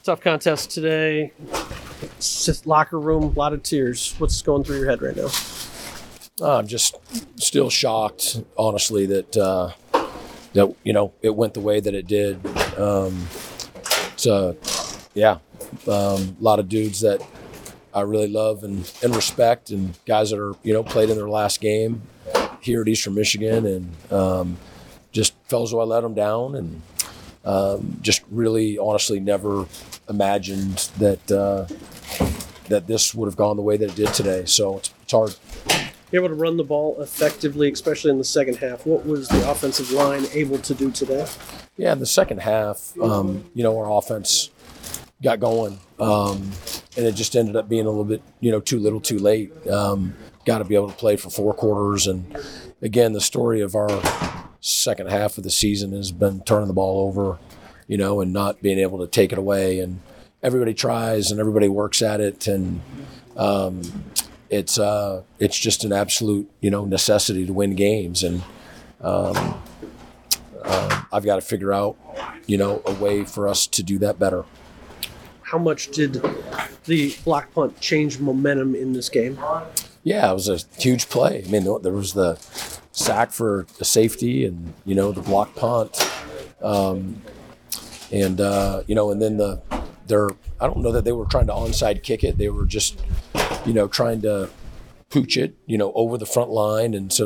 Tough contest today. It's just locker room, a lot of tears. What's going through your head right now? I'm just still shocked, honestly, that it went the way that it did. A lot of dudes that I really love and respect, and guys that are played in their last game here at Eastern Michigan, and just fellas who I let them down, and just really honestly never imagined that this would have gone the way that it did today. So it's hard. You're able to run the ball effectively, especially in the second half. What was the offensive line able to do today? Yeah, in the second half, our offense got going, and it just ended up being a little bit, too little, too late. Got to be able to play for 4 quarters, and again, the story of our second half of the season has been turning the ball over, and not being able to take it away. And everybody tries and everybody works at it, and it's just an absolute necessity to win games. And I've got to figure out a way for us to do that better. How much did the block punt change momentum in this game? Yeah, it was a huge play. I mean, there was the sack for the safety, and the block punt, and then I don't know that they were trying to onside kick it. They were just trying to pooch it over the front line, and so